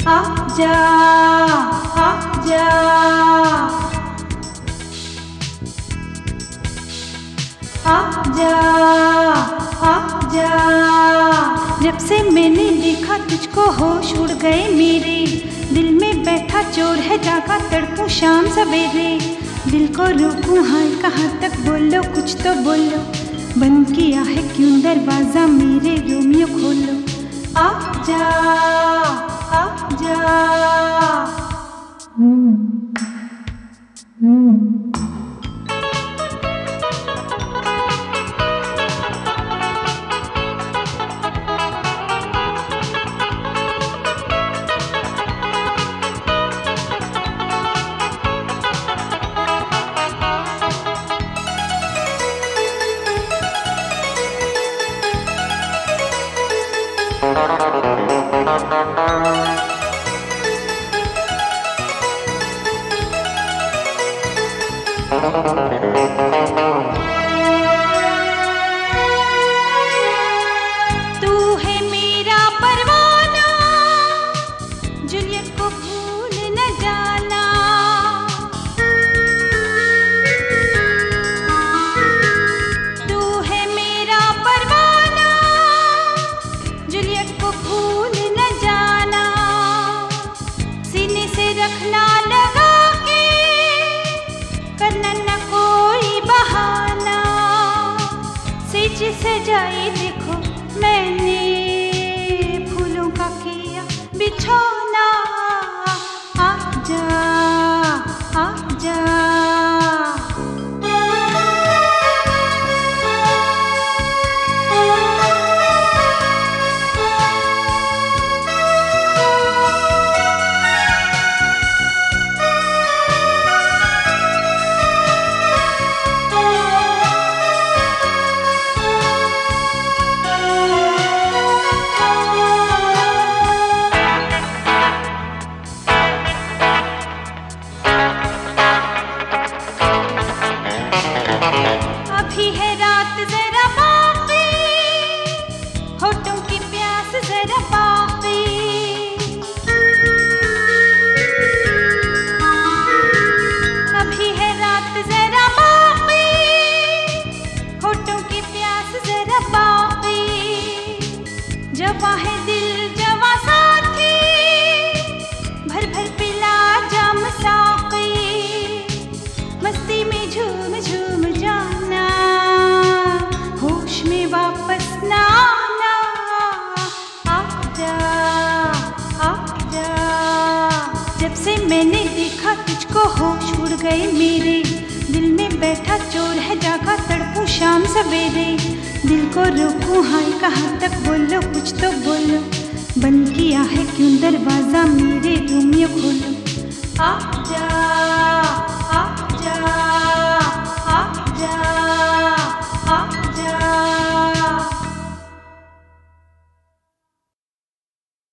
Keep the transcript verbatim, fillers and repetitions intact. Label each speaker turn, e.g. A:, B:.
A: आजा आजा आजा आजा। जब से मैंने देखा तुझको होश उड़ गए मेरे, दिल में बैठा चोर है जागा तड़पूं शाम सवेरे। दिल को रोकूं हाय कहाँ तक, बोलो कुछ तो बोलो, बंद किया है क्यों दरवाजा मेरे रोमियो खोलो। आजा आजा हम्म हम्म तू है मेरा परवाना, जूलियट को भूल न जाना। तू है मेरा परवाना, जूलियट को भूल न जाना। सीने से रखना लगा के, करना न कोई बहाना। सेज सजाई देखो मैंने, फूलों का किया बिछौना। आजा आजा अभी है रात जरा बाकी, होठों की प्यास जरा बाकी। अभी है रात जरा बाकी, होठों की प्यास जरा बाकी। जवा है दिल जवा साथी, भर भर पिला जाम साकी। मस्ती में झूम झूम जाना, होश में वापस ना आना। आजा आजा। जब से मैंने देखा तुझको होश उड़ गए मेरे, दिल में बैठा चोर है जागा तड़पूं शाम सवेरे। दिल को रोकूं हाय कहाँ तक, बोलो कुछ तो बोलो, बंद किया है क्यों दरवाजा मेरे रोमियो खोलो।